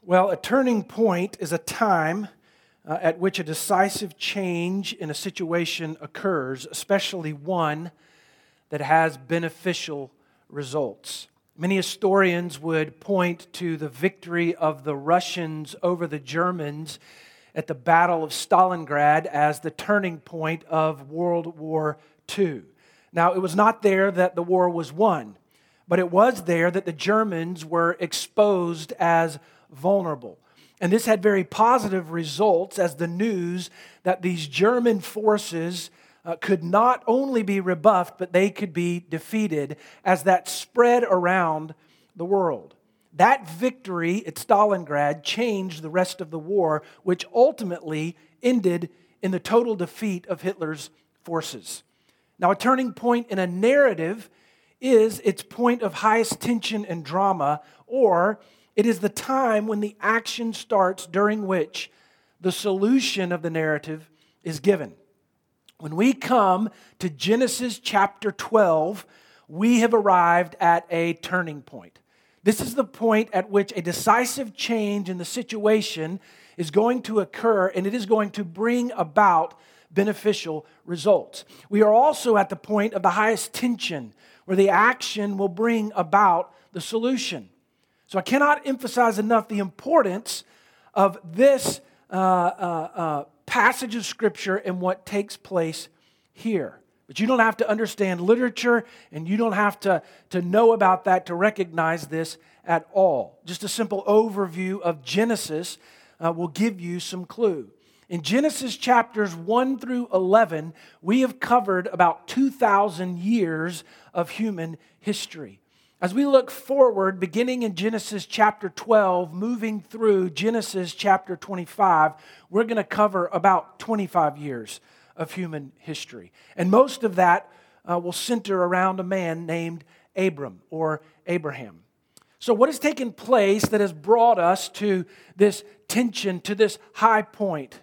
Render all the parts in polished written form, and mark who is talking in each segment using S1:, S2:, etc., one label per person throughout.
S1: Well, a turning point is a time at which a decisive change in a situation occurs, especially one that has beneficial results. Many historians would point to the victory of the Russians over the Germans at the Battle of Stalingrad as the turning point of World War II. Now, it was not there that the war was won, but it was there that the Germans were exposed as vulnerable. And this had very positive results as the news that these German forces could not only be rebuffed, but they could be defeated as that spread around the world. That victory at Stalingrad changed the rest of the war, which ultimately ended in the total defeat of Hitler's forces. Now, a turning point in a narrative is its point of highest tension and drama, or it is the time when the action starts during which the solution of the narrative is given. When we come to Genesis chapter 12, we have arrived at a turning point. This is the point at which a decisive change in the situation is going to occur, and it is going to bring about beneficial results. We are also at the point of the highest tension, where the action will bring about the solution. So I cannot emphasize enough the importance of this passage of Scripture and what takes place here. But you don't have to understand literature, and you don't have to know about that to recognize this at all. Just a simple overview of Genesis will give you some clue. In Genesis chapters 1 through 11, we have covered about 2,000 years of human history. As we look forward, beginning in Genesis chapter 12, moving through Genesis chapter 25, we're going to cover about 25 years of human history. And most of that will center around a man named Abram or Abraham. So what has taken place that has brought us to this tension, to this high point?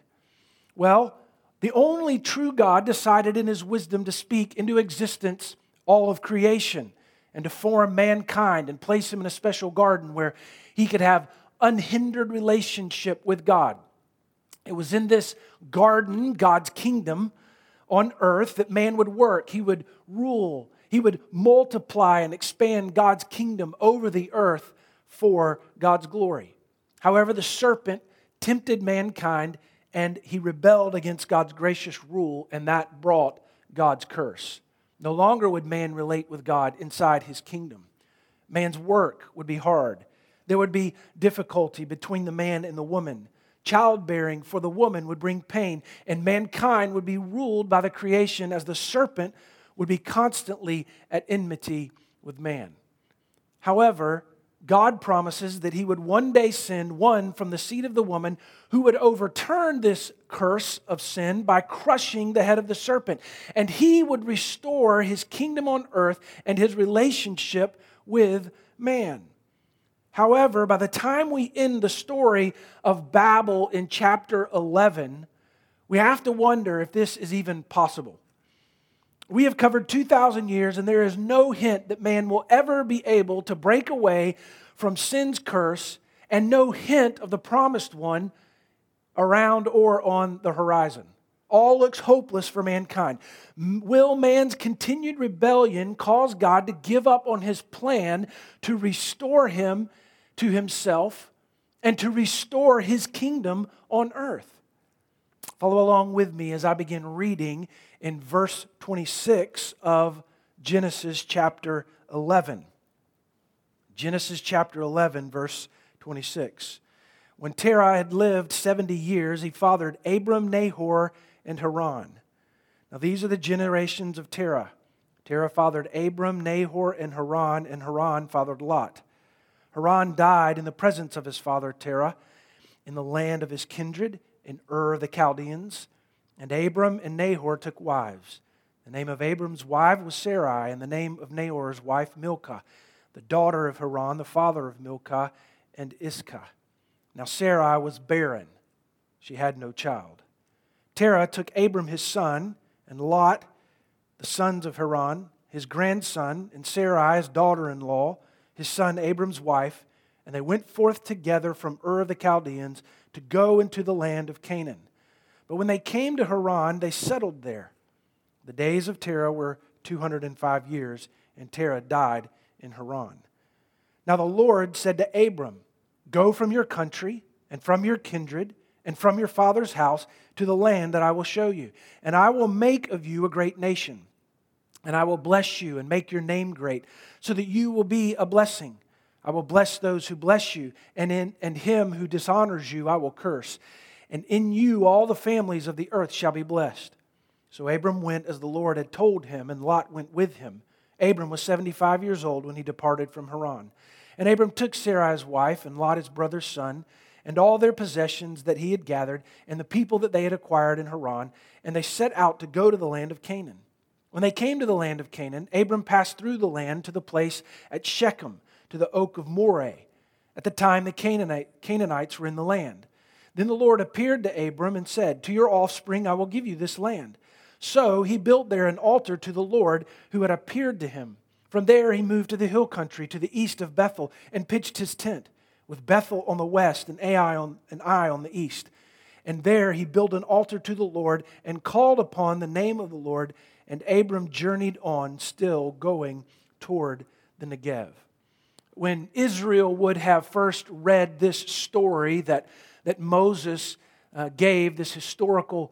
S1: Well, the only true God decided in His wisdom to speak into existence all of creation and to form mankind and place him in a special garden where he could have unhindered relationship with God. It was in this garden, God's kingdom on earth, that man would work. He would rule. He would multiply and expand God's kingdom over the earth for God's glory. However, the serpent tempted mankind and he rebelled against God's gracious rule, and that brought God's curse. No longer would man relate with God inside his kingdom. Man's work would be hard. There would be difficulty between the man and the woman. Childbearing for the woman would bring pain, and mankind would be ruled by the creation as the serpent would be constantly at enmity with man. However, God promises that He would one day send one from the seed of the woman who would overturn this curse of sin by crushing the head of the serpent. And He would restore His kingdom on earth and His relationship with man. However, by the time we end the story of Babel in chapter 11, we have to wonder if this is even possible. We have covered 2,000 years, and there is no hint that man will ever be able to break away from sin's curse, and no hint of the promised one around or on the horizon. All looks hopeless for mankind. Will man's continued rebellion cause God to give up on His plan to restore him to Himself and to restore His kingdom on earth? Follow along with me as I begin reading in verse 26 of Genesis chapter 11. Genesis chapter 11, verse 26. When Terah had lived 70 years, he fathered Abram, Nahor, and Haran. Now these are the generations of Terah. Terah fathered Abram, Nahor, and Haran fathered Lot. Haran died in the presence of his father Terah, in the land of his kindred, in Ur the Chaldeans. And Abram and Nahor took wives. The name of Abram's wife was Sarai, and the name of Nahor's wife Milcah, the daughter of Haran, the father of Milcah and Iscah. Now Sarai was barren. She had no child. Terah took Abram his son, and Lot, the sons of Haran, his grandson, and Sarai his daughter-in-law, his son Abram's wife, And they went forth together from Ur of the Chaldeans to go into the land of Canaan. But when they came to Haran, they settled there. The days of Terah were 205 years, and Terah died in Haran. Now the Lord said to Abram, "Go from your country and from your kindred and from your father's house to the land that I will show you. And I will make of you a great nation. And I will bless you and make your name great, so that you will be a blessing. I will bless those who bless you, and him who dishonors you I will curse. And in you all the families of the earth shall be blessed." So Abram went as the Lord had told him, and Lot went with him. Abram was 75 years old when he departed from Haran. And Abram took Sarai his wife, and Lot his brother's son, and all their possessions that he had gathered, and the people that they had acquired in Haran, and they set out to go to the land of Canaan. When they came to the land of Canaan, Abram passed through the land to the place at Shechem, to the oak of Moreh. At the time the Canaanites were in the land. Then the Lord appeared to Abram and said, "To your offspring I will give you this land." So he built there an altar to the Lord who had appeared to him. From there he moved to the hill country to the east of Bethel and pitched his tent, with Bethel on the west and Ai on the east. And there he built an altar to the Lord and called upon the name of the Lord. And Abram journeyed on, still going toward the Negev. When Israel would have first read this story that Moses gave, this historical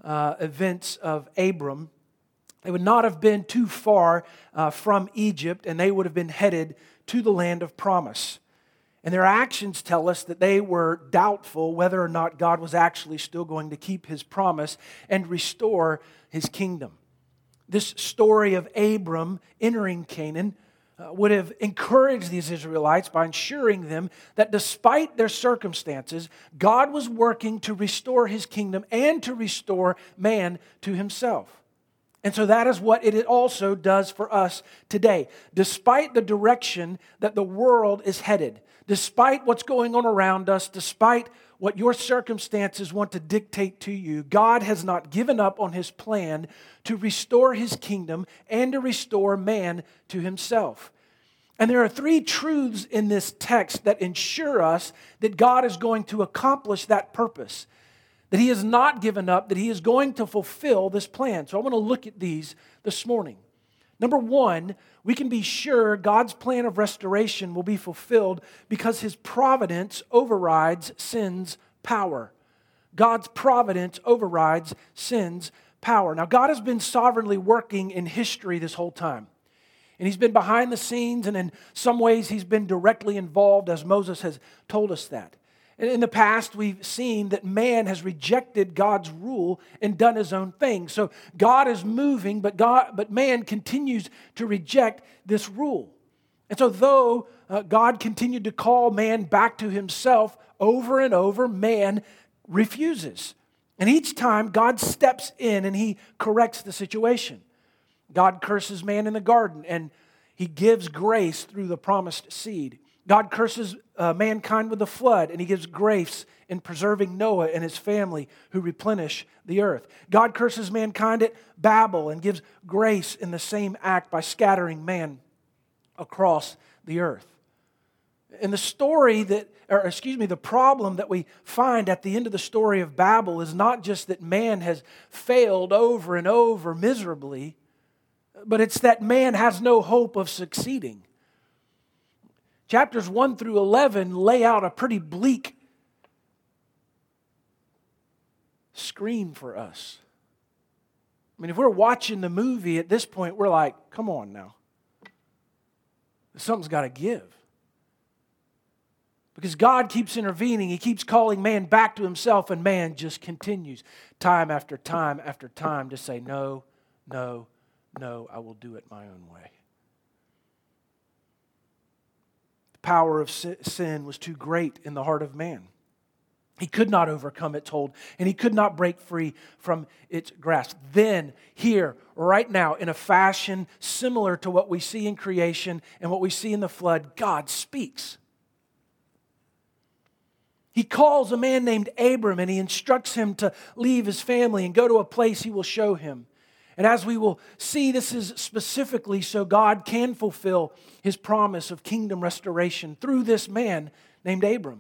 S1: events of Abram, they would not have been too far from Egypt, and they would have been headed to the land of promise. And their actions tell us that they were doubtful whether or not God was actually still going to keep His promise and restore His kingdom. This story of Abram entering Canaan would have encouraged these Israelites by ensuring them that despite their circumstances, God was working to restore His kingdom and to restore man to Himself. And so that is what it also does for us today. Despite the direction that the world is headed, despite what's going on around us, despite what your circumstances want to dictate to you, God has not given up on His plan to restore His kingdom and to restore man to Himself. And there are three truths in this text that ensure us that God is going to accomplish that purpose, that He has not given up, that He is going to fulfill this plan. So I want to look at these this morning. Number one, we can be sure God's plan of restoration will be fulfilled because His providence overrides sin's power. God's providence overrides sin's power. Now, God has been sovereignly working in history this whole time. And He's been behind the scenes, and in some ways He's been directly involved, as Moses has told us that. And in the past, we've seen that man has rejected God's rule and done his own thing. So God is moving, but man continues to reject this rule. And so though God continued to call man back to Himself over and over, man refuses. And each time God steps in and He corrects the situation. God curses man in the garden, and He gives grace through the promised seed. God curses mankind with the flood, and He gives grace in preserving Noah and his family who replenish the earth. God curses mankind at Babel and gives grace in the same act by scattering man across the earth. And the problem that we find at the end of the story of Babel is not just that man has failed over and over miserably, but it's that man has no hope of succeeding. Chapters 1 through 11 lay out a pretty bleak screen for us. I mean, if we're watching the movie at this point, we're like, come on now. Something's got to give. Because God keeps intervening. He keeps calling man back to Himself, and man just continues time after time after time to say, no, no, no, I will do it my own way. The power of sin was too great in the heart of man. He could not overcome its hold, and he could not break free from its grasp. Then, here, right now, in a fashion similar to what we see in creation and what we see in the flood, God speaks. He calls a man named Abram, and He instructs him to leave his family and go to a place He will show him. And as we will see, this is specifically so God can fulfill his promise of kingdom restoration through this man named Abram.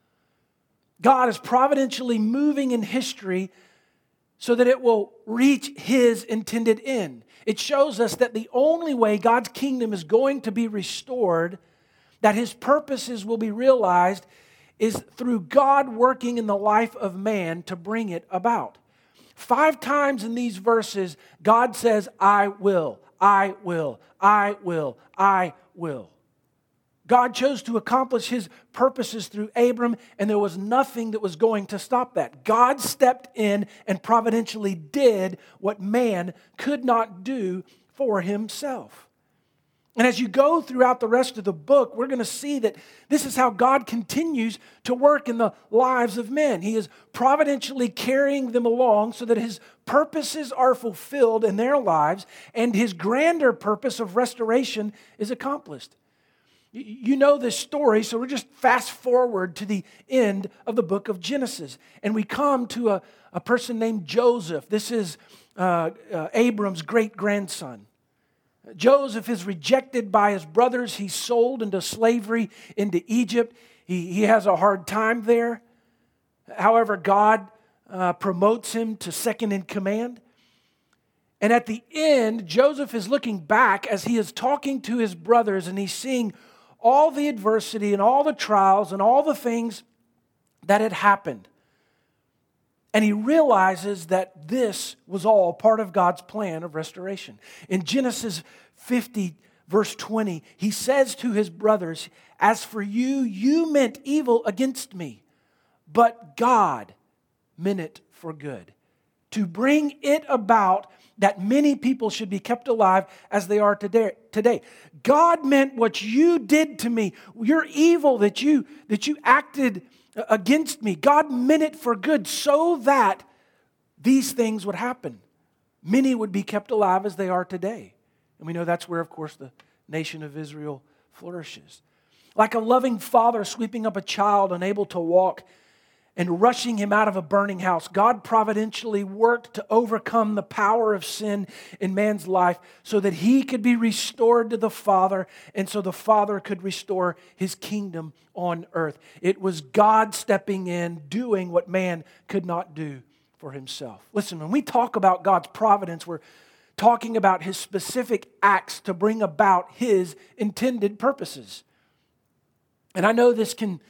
S1: God is providentially moving in history so that it will reach his intended end. It shows us that the only way God's kingdom is going to be restored, that his purposes will be realized, is through God working in the life of man to bring it about. 5 times in these verses, God says, I will, I will, I will, I will. God chose to accomplish his purposes through Abram, and there was nothing that was going to stop that. God stepped in and providentially did what man could not do for himself. And as you go throughout the rest of the book, we're going to see that this is how God continues to work in the lives of men. He is providentially carrying them along so that his purposes are fulfilled in their lives and his grander purpose of restoration is accomplished. You know this story, so we're just fast forward to the end of the book of Genesis. And we come to a person named Joseph. This is Abram's great-grandson. Joseph is rejected by his brothers. He's sold into slavery into Egypt. He has a hard time there. However, God promotes him to second in command. And at the end, Joseph is looking back as he is talking to his brothers, and he's seeing all the adversity and all the trials and all the things that had happened. And he realizes that this was all part of God's plan of restoration. In Genesis 50, verse 20, he says to his brothers, as for you, you meant evil against me, but God meant it for good, to bring it about that many people should be kept alive as they are today. God meant what you did to me, your evil that you acted against me. God meant it for good so that these things would happen. Many would be kept alive as they are today. And we know that's where, of course, the nation of Israel flourishes. Like a loving father sweeping up a child unable to walk and rushing him out of a burning house, God providentially worked to overcome the power of sin in man's life so that he could be restored to the Father and so the Father could restore his kingdom on earth. It was God stepping in, doing what man could not do for himself. Listen, when we talk about God's providence, we're talking about his specific acts to bring about his intended purposes. And I know this can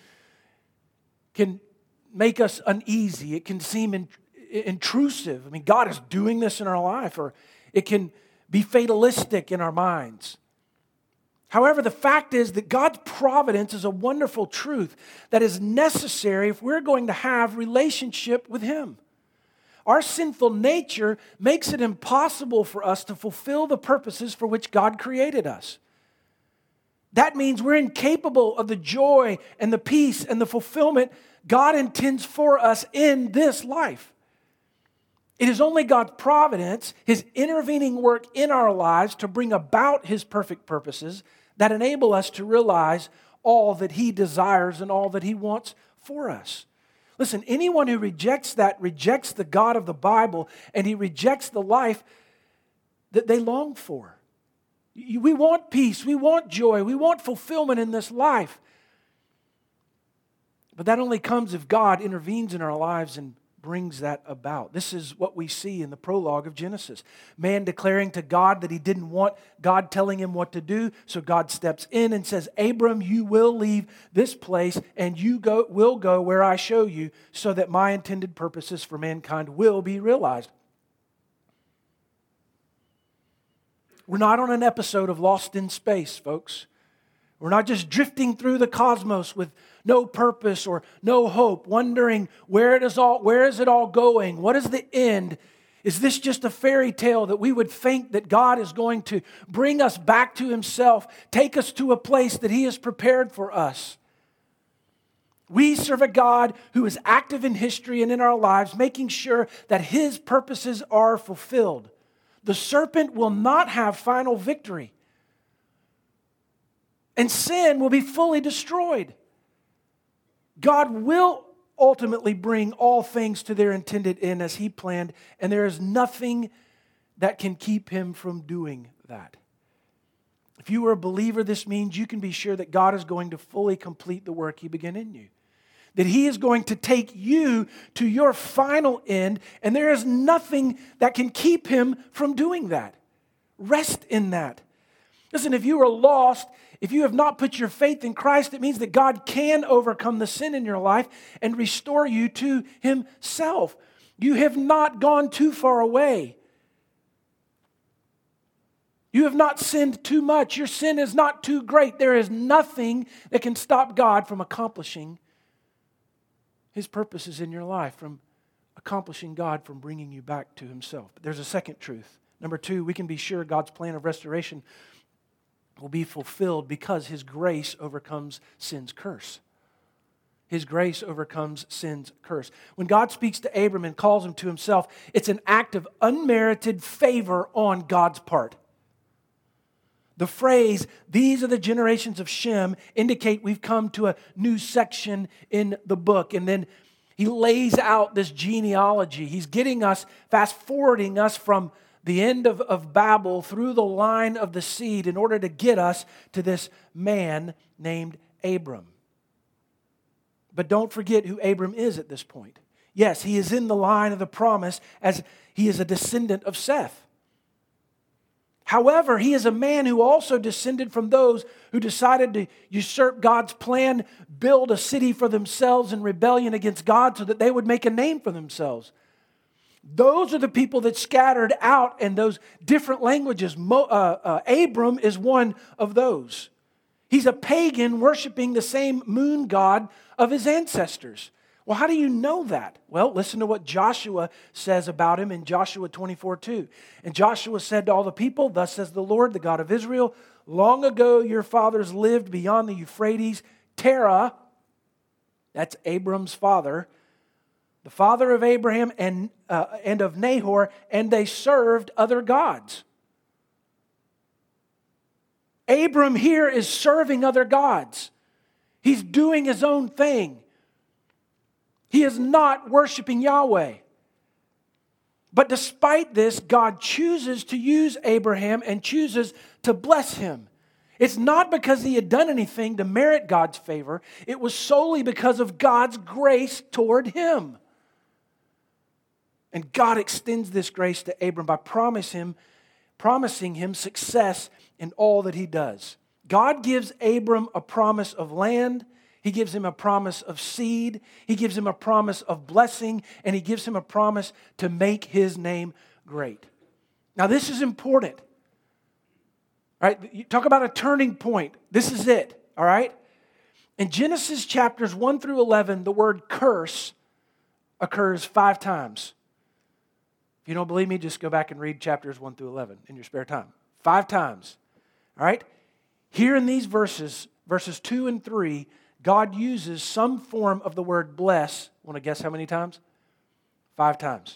S1: make us uneasy. It can seem intrusive. I mean, God is doing this in our life, or it can be fatalistic in our minds. However, the fact is that God's providence is a wonderful truth that is necessary if we're going to have relationship with him. Our sinful nature makes it impossible for us to fulfill the purposes for which God created us. That means we're incapable of the joy and the peace and the fulfillment God intends for us in this life. It is only God's providence, his intervening work in our lives to bring about his perfect purposes that enable us to realize all that he desires and all that he wants for us. Listen, anyone who rejects that rejects the God of the Bible, and he rejects the life that they long for. We want peace, we want joy, we want fulfillment in this life. But that only comes if God intervenes in our lives and brings that about. This is what we see in the prologue of Genesis. Man declaring to God that he didn't want God telling him what to do, so God steps in and says, Abram, you will leave this place and you will go where I show you so that my intended purposes for mankind will be realized. We're not on an episode of Lost in Space, folks. We're not just drifting through the cosmos with no purpose or no hope, wondering where is it all going? What is the end? Is this just a fairy tale that we would think that God is going to bring us back to himself, take us to a place that he has prepared for us? We serve a God who is active in history and in our lives, making sure that his purposes are fulfilled. The serpent will not have final victory. And sin will be fully destroyed. God will ultimately bring all things to their intended end as he planned, and there is nothing that can keep him from doing that. If you are a believer, this means you can be sure that God is going to fully complete the work He began in you. That He is going to take you to your final end, and there is nothing that can keep Him from doing that. Rest in that. Listen, if you are lost, if you have not put your faith in Christ, it means that God can overcome the sin in your life and restore you to Himself. You have not gone too far away. You have not sinned too much. Your sin is not too great. There is nothing that can stop God from accomplishing His purposes in your life, from accomplishing God from bringing you back to Himself. But there's a second truth. Number two, we can be sure God's plan of restoration will be fulfilled because His grace overcomes sin's curse. His grace overcomes sin's curse. When God speaks to Abram and calls him to Himself, it's an act of unmerited favor on God's part. The phrase, "these are the generations of Shem," indicate we've come to a new section in the book. And then he lays out this genealogy. He's getting us, fast forwarding us from the end of Babel through the line of the seed in order to get us to this man named Abram. But don't forget who Abram is at this point. Yes, he is in the line of the promise as he is a descendant of Seth. However, he is a man who also descended from those who decided to usurp God's plan, build a city for themselves in rebellion against God so that they would make a name for themselves. Those are the people that scattered out in those different languages. Abram is one of those. He's a pagan worshiping the same moon god of his ancestors. Well, how do you know that? Well, listen to what Joshua says about him in Joshua 24:2. And Joshua said to all the people, "Thus says the Lord, the God of Israel, long ago your fathers lived beyond the Euphrates. Terah," that's Abram's father, the father of Abraham and of Nahor, and they served other gods. Abram here is serving other gods. He's doing his own thing. He is not worshiping Yahweh. But despite this, God chooses to use Abraham and chooses to bless him. It's not because he had done anything to merit God's favor. It was solely because of God's grace toward him. And God extends this grace to Abram by promising him success in all that he does. God gives Abram a promise of land. He gives him a promise of seed. He gives him a promise of blessing. And he gives him a promise to make his name great. Now this is important. All right, you talk about a turning point. This is it. All right? In Genesis chapters 1 through 11, the word curse occurs 5 times. If you don't believe me, just go back and read chapters 1 through 11 in your spare time. 5 times. All right? Here in these verses 2 and 3, God uses some form of the word bless. Want to guess how many times? 5 times.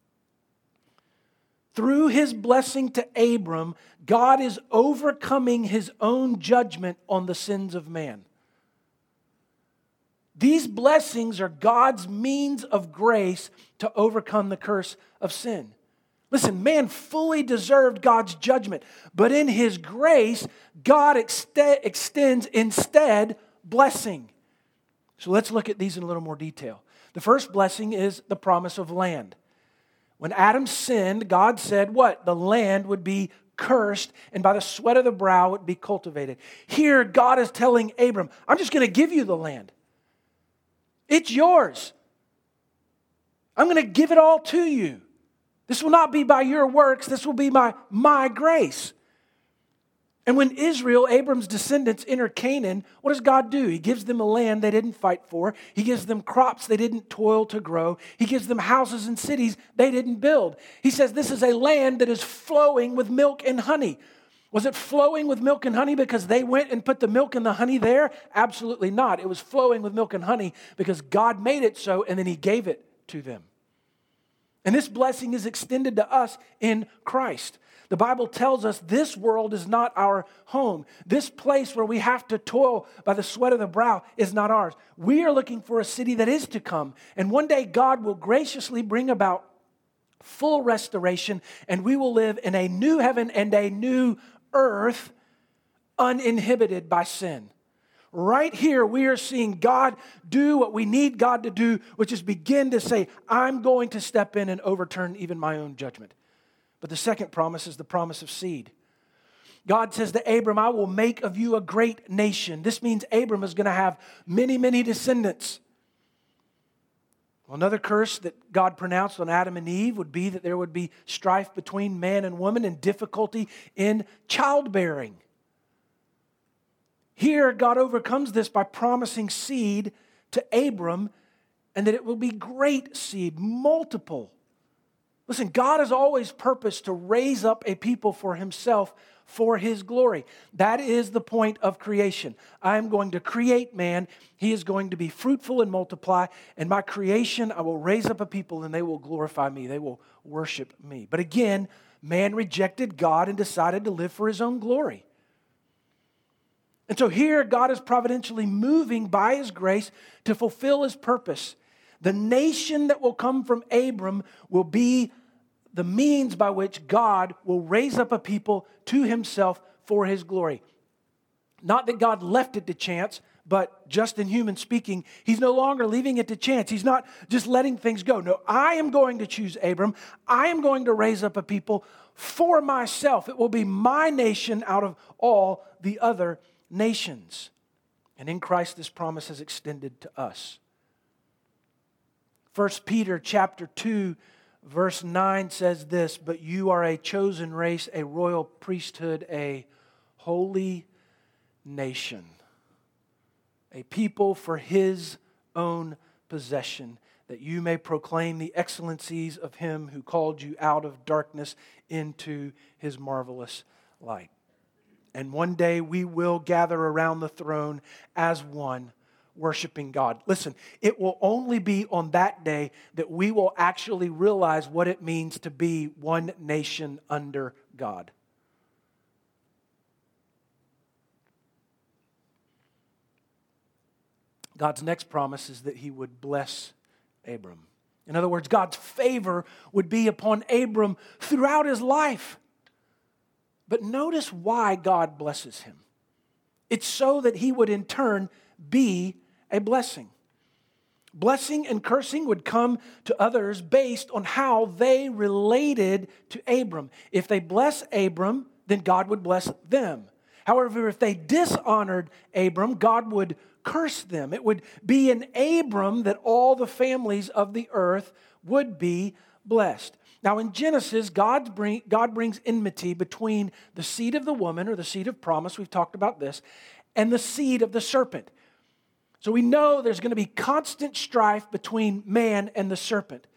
S1: Through His blessing to Abram, God is overcoming His own judgment on the sins of man. These blessings are God's means of grace to overcome the curse of sin. Listen, man fully deserved God's judgment, but in His grace, God extends instead blessing. So let's look at these in a little more detail. The first blessing is the promise of land. When Adam sinned, God said what? The land would be cursed, and by the sweat of the brow it would be cultivated. Here, God is telling Abram, I'm just going to give you the land. It's yours. I'm going to give it all to you. This will not be by your works. This will be by my grace. And when Israel, Abram's descendants, enter Canaan, what does God do? He gives them a land they didn't fight for. He gives them crops they didn't toil to grow. He gives them houses and cities they didn't build. He says this is a land that is flowing with milk and honey. Was it flowing with milk and honey because they went and put the milk and the honey there? Absolutely not. It was flowing with milk and honey because God made it so and then He gave it to them. And this blessing is extended to us in Christ. The Bible tells us this world is not our home. This place where we have to toil by the sweat of the brow is not ours. We are looking for a city that is to come. And one day God will graciously bring about full restoration, and we will live in a new heaven and a new earth uninhibited by sin. Right here, we are seeing God do what we need God to do, which is begin to say, I'm going to step in and overturn even my own judgment. But the second promise is the promise of seed. God says to Abram, I will make of you a great nation. This means Abram is going to have many, many descendants. Well, another curse that God pronounced on Adam and Eve would be that there would be strife between man and woman and difficulty in childbearing. Here, God overcomes this by promising seed to Abram, and that it will be great seed, multiple. Listen, God has always purposed to raise up a people for himself for his glory. That is the point of creation. I am going to create man. He is going to be fruitful and multiply. And by creation, I will raise up a people and they will glorify me. They will worship me. But again, man rejected God and decided to live for his own glory. And so here, God is providentially moving by his grace to fulfill his purpose. The nation that will come from Abram will be the means by which God will raise up a people to himself for his glory. Not that God left it to chance, but just in human speaking, he's no longer leaving it to chance. He's not just letting things go. No, I am going to choose Abram. I am going to raise up a people for myself. It will be my nation out of all the other nations. And in Christ, this promise is extended to us. 1 Peter chapter 2, verse 9 says this, but you are a chosen race, a royal priesthood, a holy nation, a people for his own possession, that you may proclaim the excellencies of him who called you out of darkness into his marvelous light. And one day we will gather around the throne as one, worshiping God. Listen, it will only be on that day that we will actually realize what it means to be one nation under God. God's next promise is that he would bless Abram. In other words, God's favor would be upon Abram throughout his life. But notice why God blesses him. It's so that he would in turn be a blessing. Blessing and cursing would come to others based on how they related to Abram. If they bless Abram, then God would bless them. However, if they dishonored Abram, God would curse them. It would be in Abram that all the families of the earth would be blessed. Now in Genesis, God brings enmity between the seed of the woman, or the seed of promise, we've talked about this, and the seed of the serpent. So we know there's going to be constant strife between man and the serpent.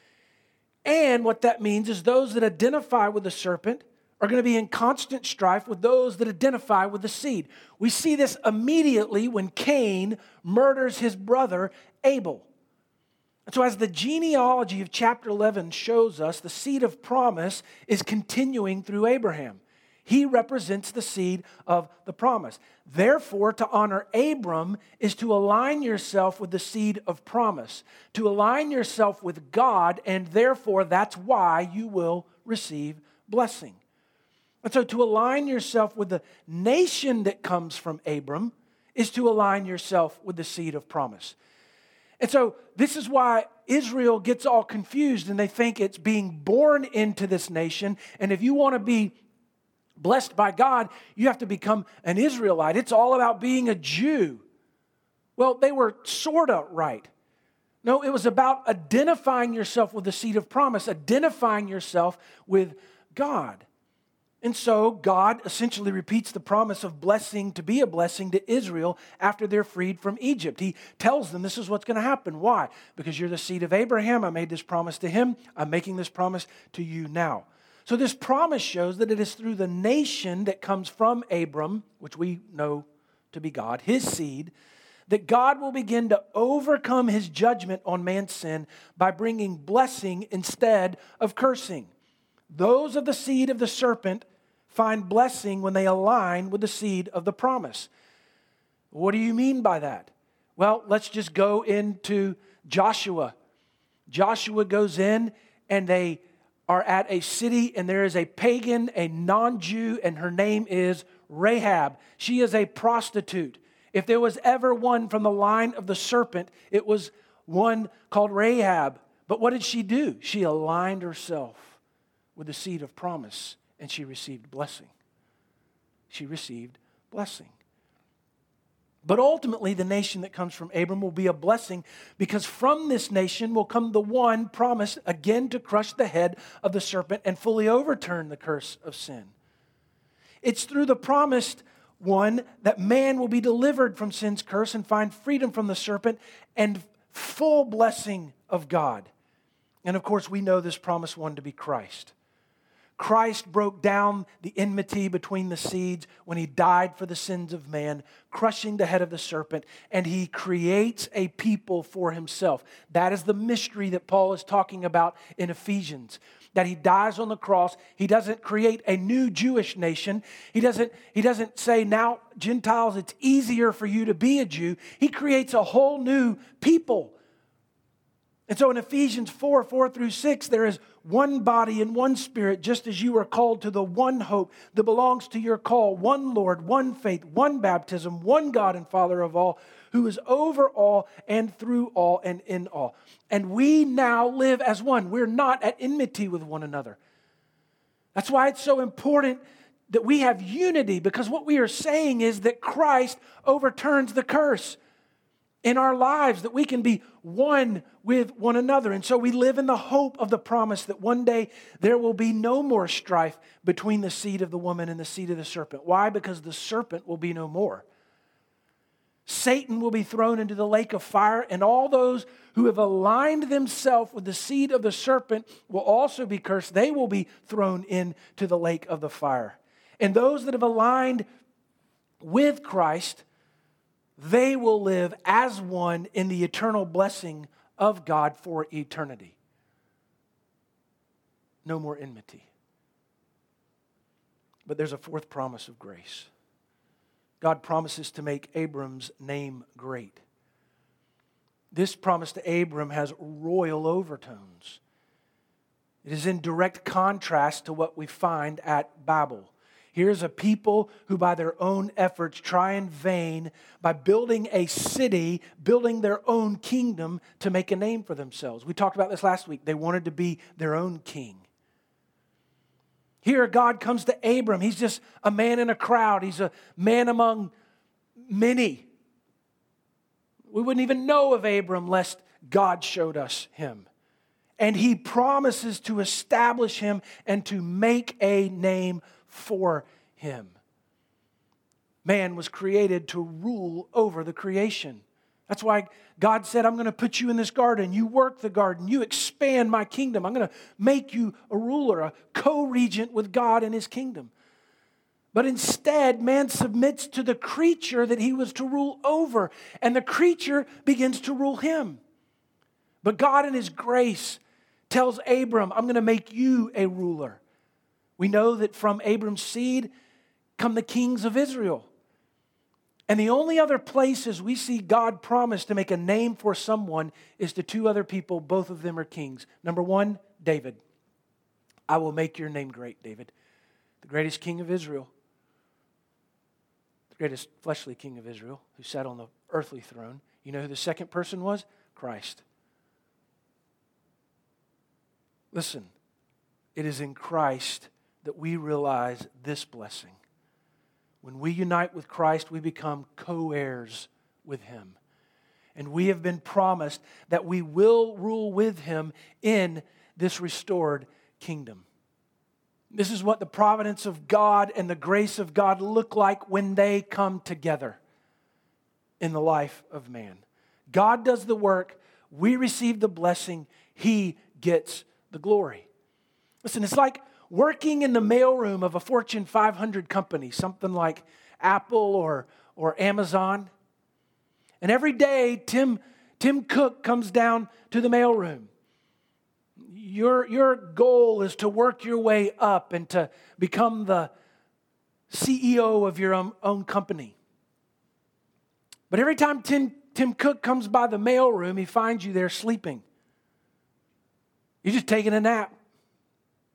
S1: And what that means is those that identify with the serpent are going to be in constant strife with those that identify with the seed. We see this immediately when Cain murders his brother Abel. And so as the genealogy of chapter 11 shows us, the seed of promise is continuing through Abraham. He represents the seed of the promise. Therefore, to honor Abram is to align yourself with the seed of promise, to align yourself with God, and therefore that's why you will receive blessing. And so to align yourself with the nation that comes from Abram is to align yourself with the seed of promise. And so this is why Israel gets all confused and they think it's being born into this nation. And if you want to be blessed by God, you have to become an Israelite. It's all about being a Jew. Well, they were sort of right. No, it was about identifying yourself with the seed of promise, identifying yourself with God. And so God essentially repeats the promise of blessing to be a blessing to Israel after they're freed from Egypt. He tells them this is what's going to happen. Why? Because you're the seed of Abraham. I made this promise to him. I'm making this promise to you now. So this promise shows that it is through the nation that comes from Abram, which we know to be God, his seed, that God will begin to overcome his judgment on man's sin by bringing blessing instead of cursing. Those of the seed of the serpent find blessing when they align with the seed of the promise. What do you mean by that? Well, let's just go into Joshua. Joshua goes in and they are at a city, and there is a pagan, a non-Jew, and her name is Rahab. She is a prostitute. If there was ever one from the line of the serpent, it was one called Rahab. But what did she do? She aligned herself with the seed of promise, and she received blessing. She received blessing. But ultimately, the nation that comes from Abram will be a blessing, because from this nation will come the one promised again to crush the head of the serpent and fully overturn the curse of sin. It's through the promised one that man will be delivered from sin's curse and find freedom from the serpent and full blessing of God. And of course, we know this promised one to be Christ. Christ broke down the enmity between the seeds when he died for the sins of man, crushing the head of the serpent, and he creates a people for himself. That is the mystery that Paul is talking about in Ephesians, that he dies on the cross. He doesn't create a new Jewish nation. He doesn't say, now, Gentiles, it's easier for you to be a Jew. He creates a whole new people. And so in Ephesians 4:4-6, there is one body and one spirit, just as you are called to the one hope that belongs to your call, one Lord, one faith, one baptism, one God and Father of all, who is over all and through all and in all. And we now live as one. We're not at enmity with one another. That's why it's so important that we have unity, because what we are saying is that Christ overturns the curse in our lives, that we can be one with one another. And so we live in the hope of the promise that one day there will be no more strife between the seed of the woman and the seed of the serpent. Why? Because the serpent will be no more. Satan will be thrown into the lake of fire, and all those who have aligned themselves with the seed of the serpent will also be cursed. They will be thrown into the lake of the fire. And those that have aligned with Christ, they will live as one in the eternal blessing of God for eternity. No more enmity. But there's a fourth promise of grace. God promises to make Abram's name great. This promise to Abram has royal overtones. It is in direct contrast to what we find at Babel. Here's a people who by their own efforts try in vain, by building a city, building their own kingdom to make a name for themselves. We talked about this last week. They wanted to be their own king. Here God comes to Abram. He's just a man in a crowd. He's a man among many. We wouldn't even know of Abram lest God showed us him. And he promises to establish him and to make a name for him. Man was created to rule over the creation. That's why God said, I'm going to put you in this garden. You work the garden. You expand my kingdom. I'm going to make you a ruler, a co-regent with God in his kingdom. But instead, man submits to the creature that he was to rule over, and the creature begins to rule him. But God in his grace tells Abram, I'm going to make you a ruler. We know that from Abram's seed come the kings of Israel. And the only other places we see God promise to make a name for someone is to two other people. Both of them are kings. Number one, David. I will make your name great, David. The greatest king of Israel. The greatest fleshly king of Israel who sat on the earthly throne. You know who the second person was? Christ. Listen, it is in Christ that we realize this blessing. When we unite with Christ, we become co-heirs with him. And we have been promised that we will rule with him in this restored kingdom. This is what the providence of God and the grace of God look like when they come together in the life of man. God does the work, we receive the blessing, he gets the glory. Listen, it's like working in the mailroom of a Fortune 500 company, something like Apple or Amazon. And every day, Tim Cook comes down to the mailroom. Your goal is to work your way up and to become the CEO of your own company. But every time Tim Cook comes by the mailroom, he finds you there sleeping. You're just taking a nap.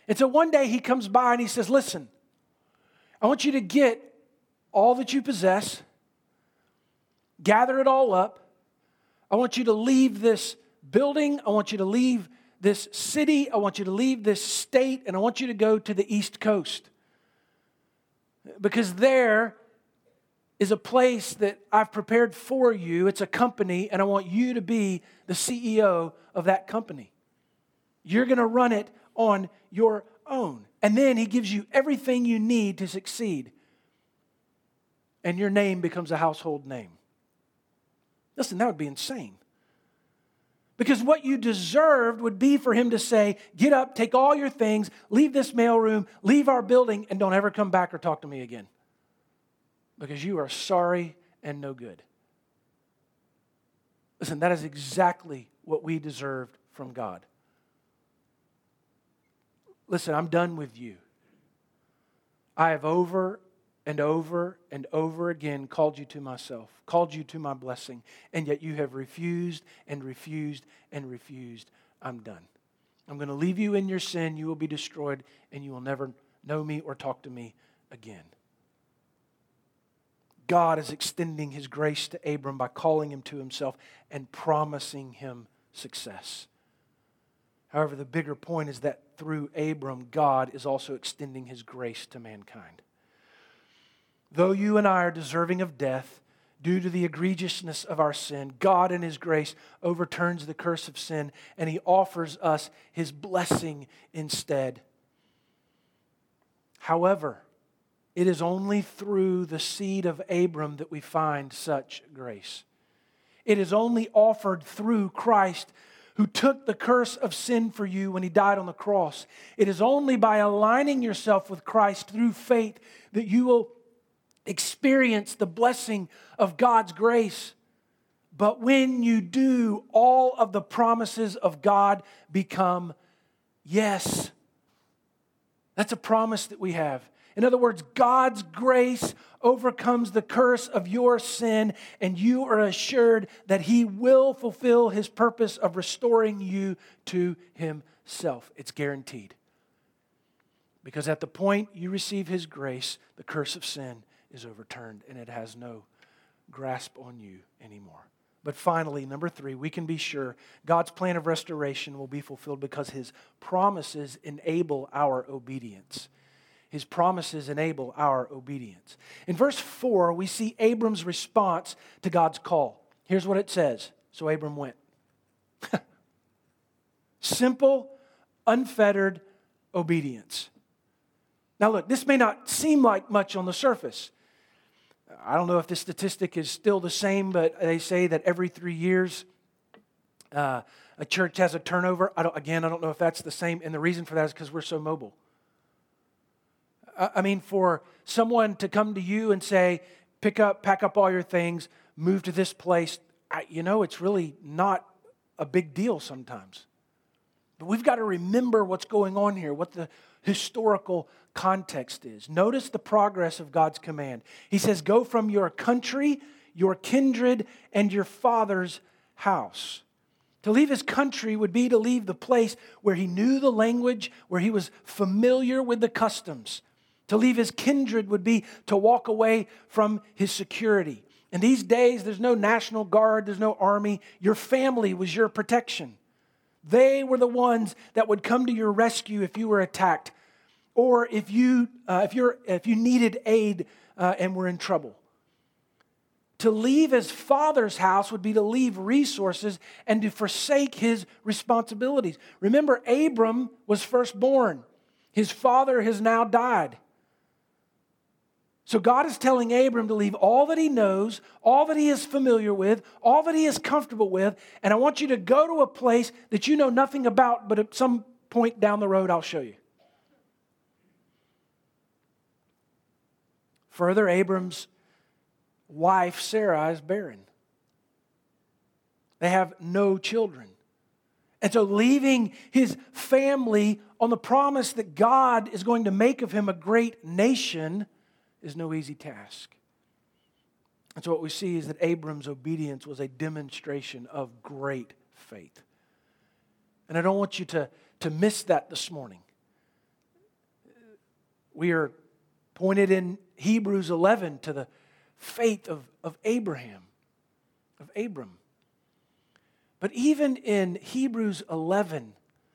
S1: And so one day he comes by and he says, listen, I want you to get all that you possess, gather it all up. I want you to leave this building. I want you to leave this city. I want you to leave this state, and I want you to go to the East Coast. Because there is a place that I've prepared for you. It's a company, and I want you to be the CEO of that company. You're going to run it on your own. And then he gives you everything you need to succeed. And your name becomes a household name. Listen, that would be insane. Because what you deserved would be for him to say, get up, take all your things, leave this mailroom, leave our building, and don't ever come back or talk to me again. Because you are sorry and no good. Listen, that is exactly what we deserved from God. Listen, I'm done with you. I have over and over and over again called you to myself, called you to my blessing, and yet you have refused and refused and refused. I'm done. I'm going to leave you in your sin. You will be destroyed, and you will never know me or talk to me again. God is extending his grace to Abram by calling him to himself and promising him success. However, the bigger point is that through Abram, God is also extending his grace to mankind. Though you and I are deserving of death due to the egregiousness of our sin, God in his grace overturns the curse of sin and he offers us his blessing instead. However, it is only through the seed of Abram that we find such grace. It is only offered through Christ, who took the curse of sin for you when he died on the cross. It is only by aligning yourself with Christ through faith that you will experience the blessing of God's grace. But when you do, all of the promises of God become yes. That's a promise that we have. In other words, God's grace overcomes the curse of your sin, and you are assured that he will fulfill his purpose of restoring you to himself. It's guaranteed. Because at the point you receive his grace, the curse of sin is overturned, and it has no grasp on you anymore. But finally, number 3, we can be sure God's plan of restoration will be fulfilled because his promises enable our obedience. His promises enable our obedience. In verse 4, we see Abram's response to God's call. Here's what it says. So Abram went. Simple, unfettered obedience. Now look, this may not seem like much on the surface. I don't know if this statistic is still the same, but they say that every 3 years a church has a turnover. I don't know if that's the same, and the reason for that is because we're so mobile. I mean, for someone to come to you and say, pack up all your things, move to this place, it's really not a big deal sometimes. But we've got to remember what's going on here, what the historical context is. Notice the progress of God's command. He says, go from your country, your kindred, and your father's house. To leave his country would be to leave the place where he knew the language, where he was familiar with the customs. To leave his kindred would be to walk away from his security. In these days, there's no National Guard, there's no army. Your family was your protection. They were the ones that would come to your rescue if you were attacked, or if you needed aid and were in trouble. To leave his father's house would be to leave resources and to forsake his responsibilities. Remember, Abram was firstborn. His father has now died. So God is telling Abram to leave all that he knows, all that he is familiar with, all that he is comfortable with, and I want you to go to a place that you know nothing about, but at some point down the road I'll show you. Further, Abram's wife Sarah is barren. They have no children. And so leaving his family on the promise that God is going to make of him a great nation is no easy task. And so what we see is that Abram's obedience was a demonstration of great faith. And I don't want you to miss that this morning. We are pointed in Hebrews 11 to the faith of Abraham, of Abram. But even in Hebrews 11,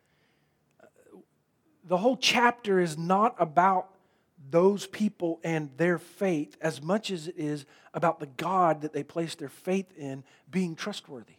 S1: the whole chapter is not about those people and their faith as much as it is about the God that they place their faith in being trustworthy.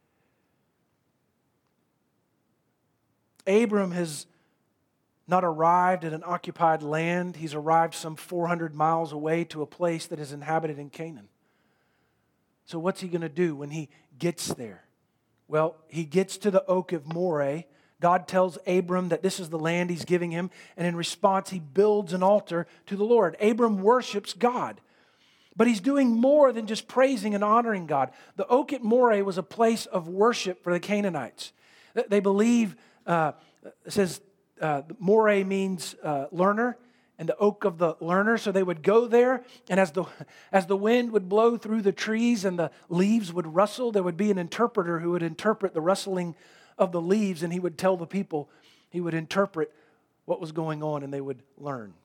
S1: Abram has not arrived at an occupied land. He's arrived some 400 miles away to a place that is inhabited in Canaan. So what's he going to do when he gets there? Well, he gets to the oak of Moreh. God tells Abram that this is the land he's giving him, and in response, he builds an altar to the Lord. Abram worships God, but he's doing more than just praising and honoring God. The oak at Moreh was a place of worship for the Canaanites. They believe, it says, Moreh means learner, and the oak of the learner. So they would go there, and as the wind would blow through the trees and the leaves would rustle, there would be an interpreter who would interpret the rustling of the leaves, and he would tell the people, he would interpret what was going on, and they would learn.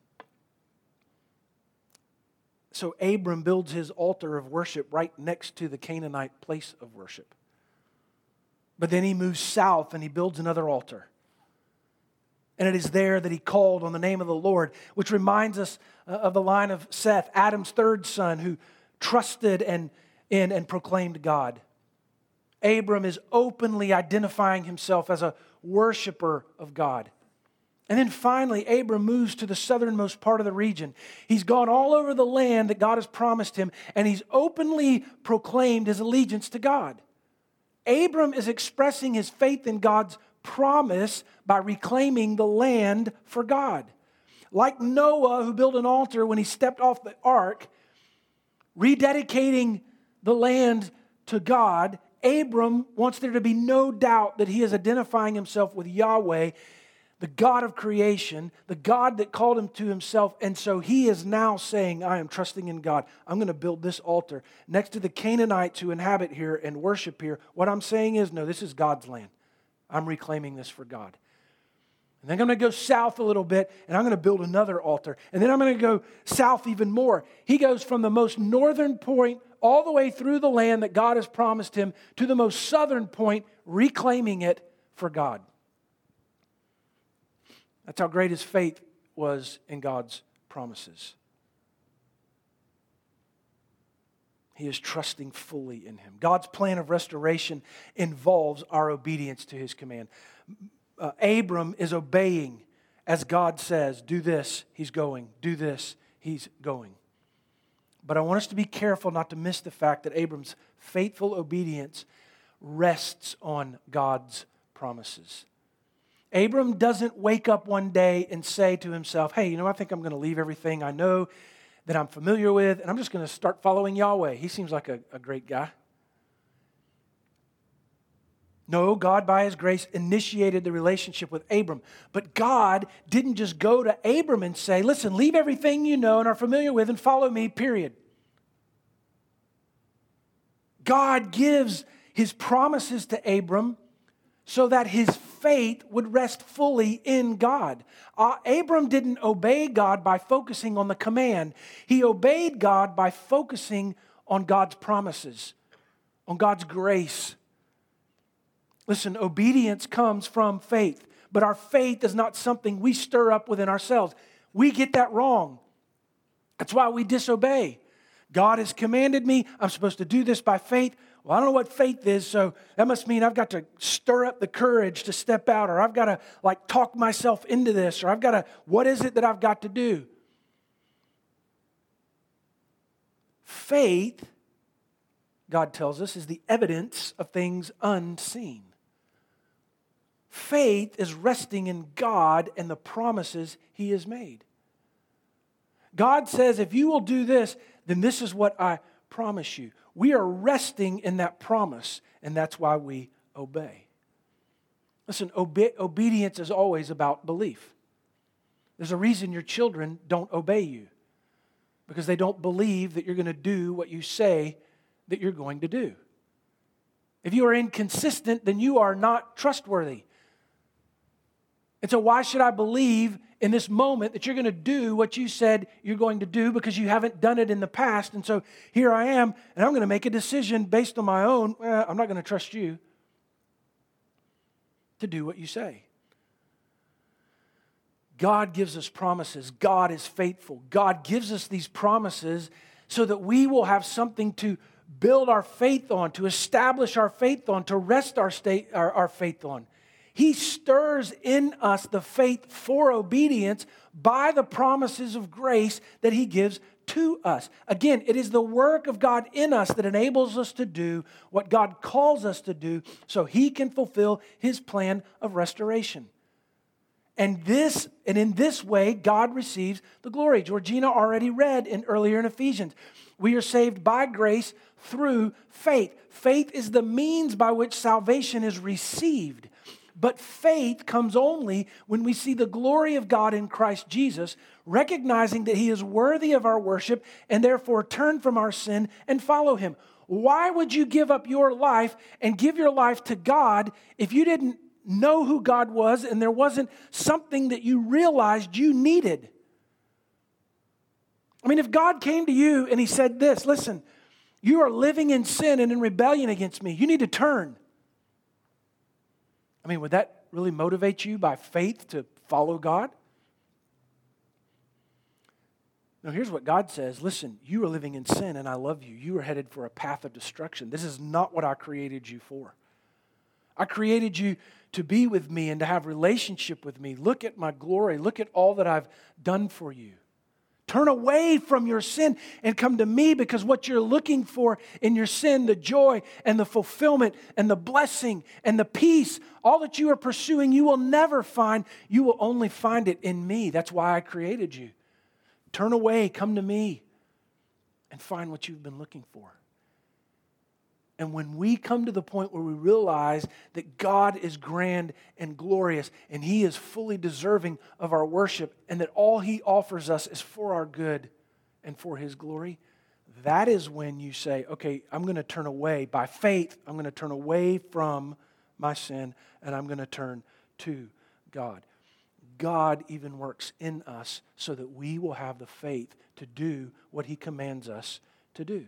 S1: So Abram builds his altar of worship right next to the Canaanite place of worship. But then he moves south and he builds another altar. And it is there that he called on the name of the Lord, which reminds us of the line of Seth, Adam's third son, who trusted in and proclaimed God. Abram is openly identifying himself as a worshiper of God. And then finally, Abram moves to the southernmost part of the region. He's gone all over the land that God has promised him, and he's openly proclaimed his allegiance to God. Abram is expressing his faith in God's promise by reclaiming the land for God. Like Noah, who built an altar when he stepped off the ark, rededicating the land to God, Abram wants there to be no doubt that he is identifying himself with Yahweh, the God of creation, the God that called him to himself. And so he is now saying, I am trusting in God. I'm going to build this altar next to the Canaanites who inhabit here and worship here. What I'm saying is, no, this is God's land. I'm reclaiming this for God. And then I'm going to go south a little bit, and I'm going to build another altar. And then I'm going to go south even more. He goes from the most northern point all the way through the land that God has promised him to the most southern point, reclaiming it for God. That's how great his faith was in God's promises. He is trusting fully in him. God's plan of restoration involves our obedience to his command. Abram is obeying as God says, do this, he's going. Do this, he's going. But I want us to be careful not to miss the fact that Abram's faithful obedience rests on God's promises. Abram doesn't wake up one day and say to himself, hey, I think I'm going to leave everything I know that I'm familiar with, and I'm just going to start following Yahweh. He seems like a great guy. No, God, by his grace, initiated the relationship with Abram. But God didn't just go to Abram and say, listen, leave everything you know and are familiar with and follow me, period. God gives his promises to Abram so that his faith would rest fully in God. Abram didn't obey God by focusing on the command. He obeyed God by focusing on God's promises, on God's grace. Listen, obedience comes from faith, but our faith is not something we stir up within ourselves. We get that wrong. That's why we disobey. God has commanded me, I'm supposed to do this by faith. Well, I don't know what faith is, so that must mean I've got to stir up the courage to step out, or I've got to talk myself into this, or what is it that I've got to do? Faith, God tells us, is the evidence of things unseen. Faith is resting in God and the promises he has made. God says, if you will do this, then this is what I promise you. We are resting in that promise, and that's why we obey. Listen, obedience is always about belief. There's a reason your children don't obey you, because they don't believe that you're going to do what you say that you're going to do. If you are inconsistent, then you are not trustworthy. And so why should I believe in this moment that you're going to do what you said you're going to do because you haven't done it in the past? And so here I am, and I'm going to make a decision based on my own. I'm not going to trust you to do what you say. God gives us promises. God is faithful. God gives us these promises so that we will have something to build our faith on, to establish our faith on, to rest our faith on. He stirs in us the faith for obedience by the promises of grace that He gives to us. Again, it is the work of God in us that enables us to do what God calls us to do so He can fulfill His plan of restoration. And in this way, God receives the glory. Georgina already read earlier in Ephesians. We are saved by grace through faith. Faith is the means by which salvation is received. But faith comes only when we see the glory of God in Christ Jesus, recognizing that He is worthy of our worship and therefore turn from our sin and follow Him. Why would you give up your life and give your life to God if you didn't know who God was and there wasn't something that you realized you needed? I mean, if God came to you and He said this, listen, you are living in sin and in rebellion against me. You need to turn. I mean, would that really motivate you by faith to follow God? No, here's what God says. Listen, you are living in sin and I love you. You are headed for a path of destruction. This is not what I created you for. I created you to be with me and to have relationship with me. Look at my glory. Look at all that I've done for you. Turn away from your sin and come to me, because what you're looking for in your sin, the joy and the fulfillment and the blessing and the peace, all that you are pursuing, you will never find. You will only find it in me. That's why I created you. Turn away, come to me, and find what you've been looking for. And when we come to the point where we realize that God is grand and glorious and He is fully deserving of our worship and that all He offers us is for our good and for His glory, that is when you say, okay, I'm going to turn away. By faith, I'm going to turn away from my sin and I'm going to turn to God. God even works in us so that we will have the faith to do what He commands us to do.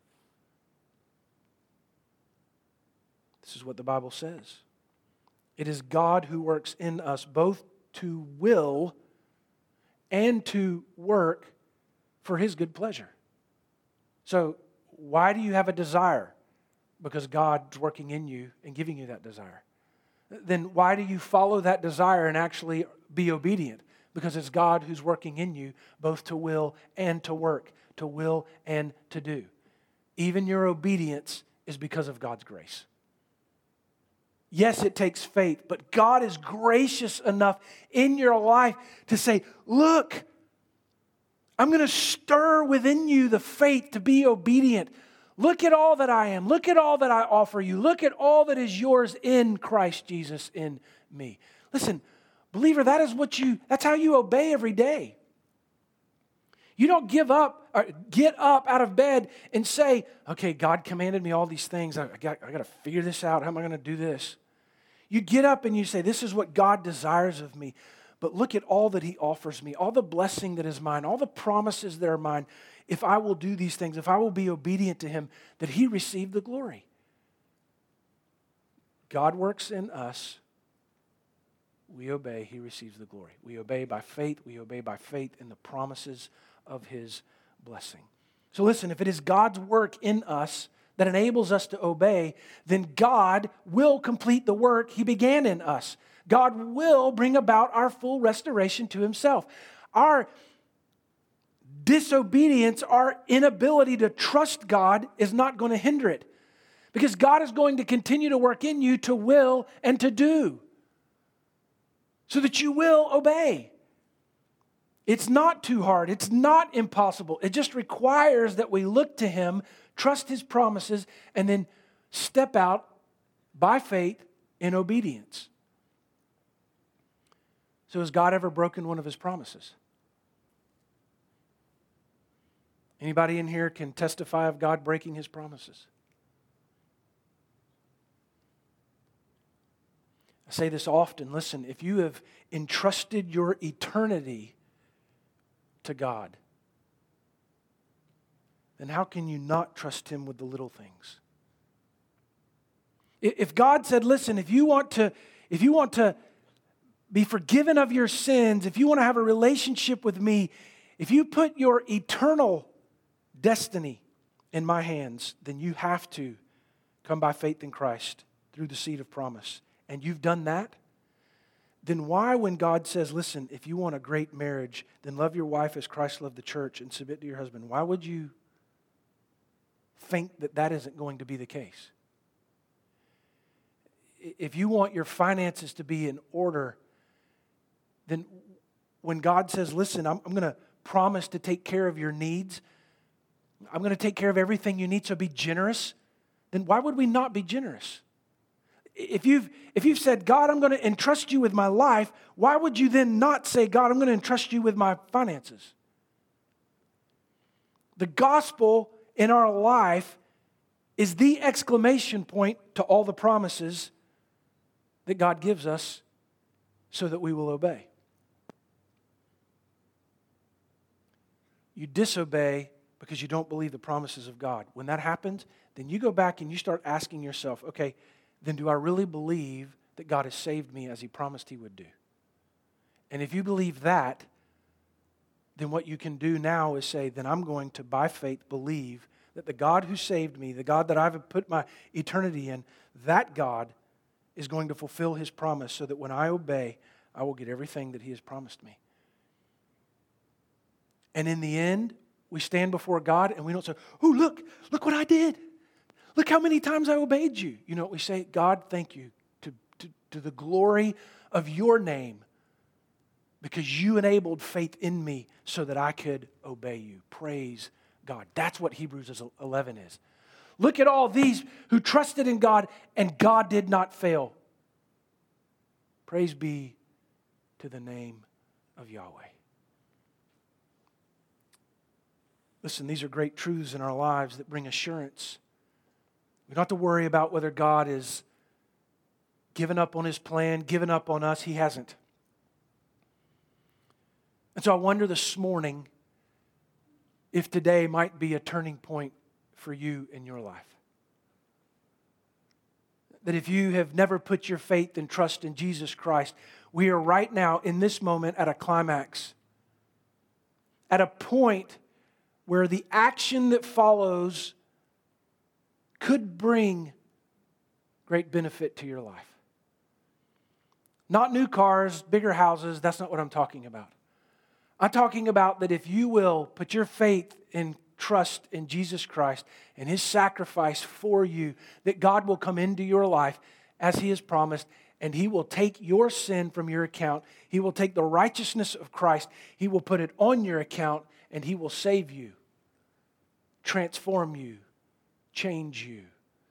S1: This is what the Bible says. It is God who works in us both to will and to work for His good pleasure. So, why do you have a desire? Because God's working in you and giving you that desire. Then why do you follow that desire and actually be obedient? Because it's God who's working in you both to will and to work, to will and to do. Even your obedience is because of God's grace. Yes, it takes faith, but God is gracious enough in your life to say, look, I'm going to stir within you the faith to be obedient. Look at all that I am. Look at all that I offer you. Look at all that is yours in Christ Jesus in me. Listen, believer, that's how you obey every day. You don't give up or get up out of bed and say, okay, God commanded me all these things. I got to figure this out. How am I going to do this? You get up and you say, this is what God desires of me. But look at all that He offers me, all the blessing that is mine, all the promises that are mine. If I will do these things, if I will be obedient to Him, that He receive the glory. God works in us. We obey, He receives the glory. We obey by faith. We obey by faith in the promises of His blessing. So listen, if it is God's work in us that enables us to obey, then God will complete the work He began in us. God will bring about our full restoration to Himself. Our disobedience, our inability to trust God is not going to hinder it, because God is going to continue to work in you to will and to do so that you will obey. It's not too hard. It's not impossible. It just requires that we look to Him, trust His promises, and then step out by faith in obedience. So has God ever broken one of His promises? Anybody in here can testify of God breaking His promises? say this often. Listen, if you have entrusted your eternity to God, then how can you not trust Him with the little things? If God said, listen, if you want to be forgiven of your sins, if you want to have a relationship with me, if you put your eternal destiny in my hands, then you have to come by faith in Christ through the seed of promise. And you've done that, then why, when God says, listen, if you want a great marriage, then love your wife as Christ loved the church and submit to your husband, why would you think that that isn't going to be the case? If you want your finances to be in order, then when God says, listen, I'm going to promise to take care of your needs, I'm going to take care of everything you need, so be generous, then why would we not be generous? If you've said, God, I'm going to entrust you with my life, why would you then not say, God, I'm going to entrust you with my finances? The gospel in our life is the exclamation point to all the promises that God gives us so that we will obey. You disobey because you don't believe the promises of God. When that happens, then you go back and you start asking yourself, okay, then do I really believe that God has saved me as He promised He would do? And if you believe that, then what you can do now is say, then I'm going to, by faith, believe that the God who saved me, the God that I've put my eternity in, that God is going to fulfill His promise so that when I obey, I will get everything that He has promised me. And in the end, we stand before God and we don't say, oh, look what I did. Look how many times I obeyed you. You know what we say? God, thank you to the glory of your name, because you enabled faith in me so that I could obey you. Praise God. That's what Hebrews 11 is. Look at all these who trusted in God, and God did not fail. Praise be to the name of Yahweh. Listen, these are great truths in our lives that bring assurance. We don't have to worry about whether God is given up on His plan, given up on us. He hasn't. And so I wonder this morning if today might be a turning point for you in your life. That if you have never put your faith and trust in Jesus Christ, we are right now in this moment at a climax, at a point where the action that follows could bring great benefit to your life. Not new cars, bigger houses, that's not what I'm talking about. I'm talking about that if you will put your faith and trust in Jesus Christ and His sacrifice for you, that God will come into your life as He has promised, and He will take your sin from your account. He will take the righteousness of Christ. He will put it on your account, and He will save you, transform you, change you.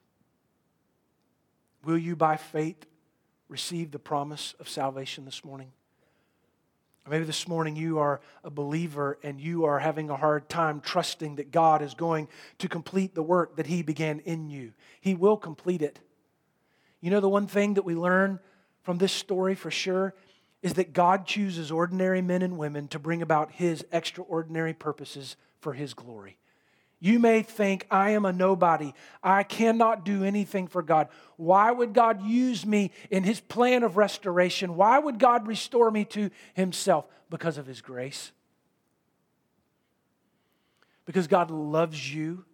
S1: Will you, by faith, receive the promise of salvation this morning? Or maybe this morning you are a believer and you are having a hard time trusting that God is going to complete the work that He began in you. He will complete it. You know, the one thing that we learn from this story for sure is that God chooses ordinary men and women to bring about His extraordinary purposes for His glory. You may think, I am a nobody. I cannot do anything for God. Why would God use me in His plan of restoration? Why would God restore me to Himself? Because of His grace. Because God loves you.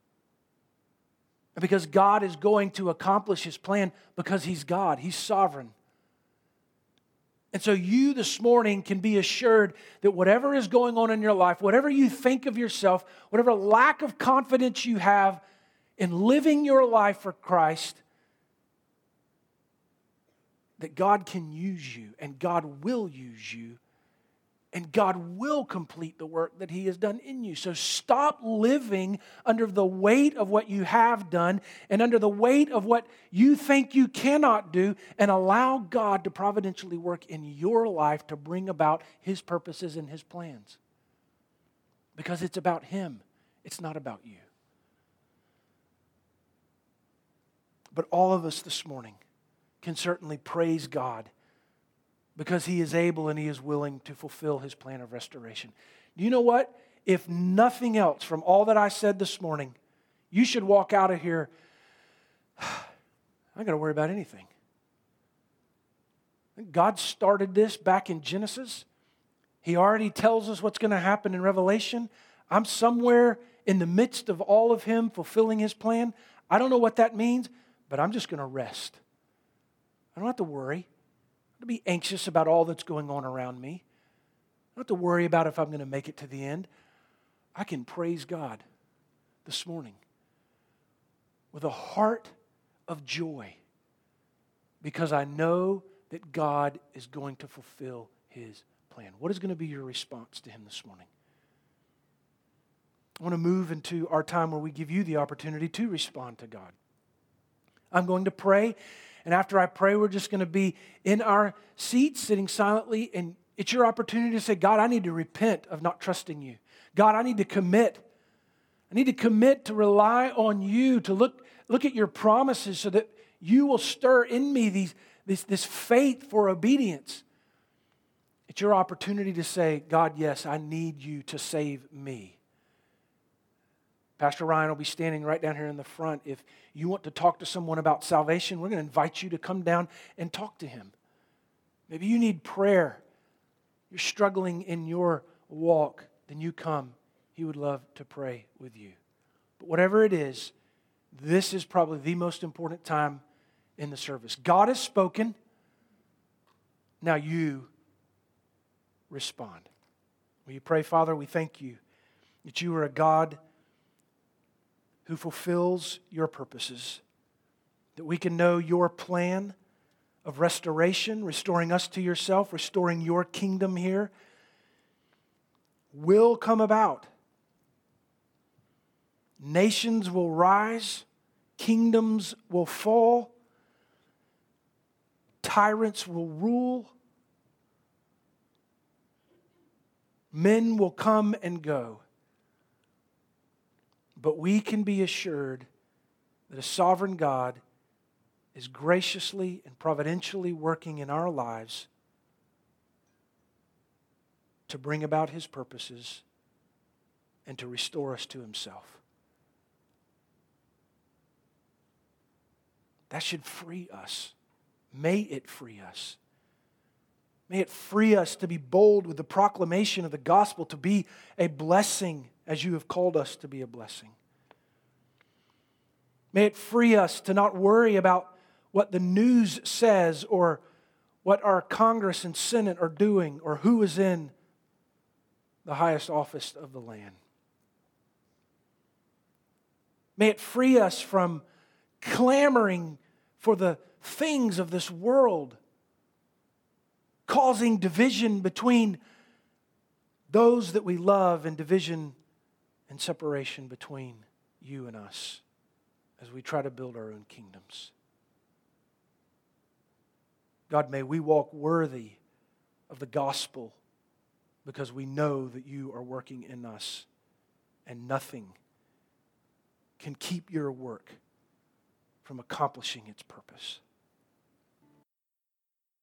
S1: And because God is going to accomplish His plan because He's God. He's sovereign. And so you this morning can be assured that whatever is going on in your life, whatever you think of yourself, whatever lack of confidence you have in living your life for Christ, that God can use you and God will use you and God will complete the work that He has done in you. So stop living under the weight of what you have done and under the weight of what you think you cannot do, and allow God to providentially work in your life to bring about His purposes and His plans. Because it's about Him. It's not about you. But all of us this morning can certainly praise God because He is able and He is willing to fulfill His plan of restoration. You know what? If nothing else from all that I said this morning, you should walk out of here, I ain't got to worry about anything. God started this back in Genesis. He already tells us what's going to happen in Revelation. I'm somewhere in the midst of all of Him fulfilling His plan. I don't know what that means, but I'm just going to rest. I don't have to worry. I don't have to be anxious about all that's going on around me. I don't have to worry about if I'm going to make it to the end. I can praise God this morning with a heart of joy because I know that God is going to fulfill His plan. What is going to be your response to Him this morning? I want to move into our time where we give you the opportunity to respond to God. I'm going to pray, and after I pray, we're just going to be in our seats, sitting silently, and it's your opportunity to say, God, I need to repent of not trusting you. God, I need to commit. I need to commit to rely on you, to look at your promises so that you will stir in me this faith for obedience. It's your opportunity to say, God, yes, I need you to save me. Pastor Ryan will be standing right down here in the front. If you want to talk to someone about salvation, we're going to invite you to come down and talk to him. Maybe you need prayer. You're struggling in your walk, then you come. He would love to pray with you. But whatever it is, this is probably the most important time in the service. God has spoken. Now you respond. Will you pray, Father? We thank you that you are a God who fulfills your purposes, that we can know your plan of restoration, restoring us to yourself, restoring your kingdom here, will come about. Nations will rise, kingdoms will fall, tyrants will rule, men will come and go. But we can be assured that a sovereign God is graciously and providentially working in our lives to bring about His purposes and to restore us to Himself. That should free us. May it free us. May it free us to be bold with the proclamation of the gospel, to be a blessing as you have called us to be a blessing. May it free us to not worry about what the news says or what our Congress and Senate are doing or who is in the highest office of the land. May it free us from clamoring for the things of this world, causing division between those that we love and division and separation between you and us as we try to build our own kingdoms. God, may we walk worthy of the gospel because we know that you are working in us and nothing can keep your work from accomplishing its purpose.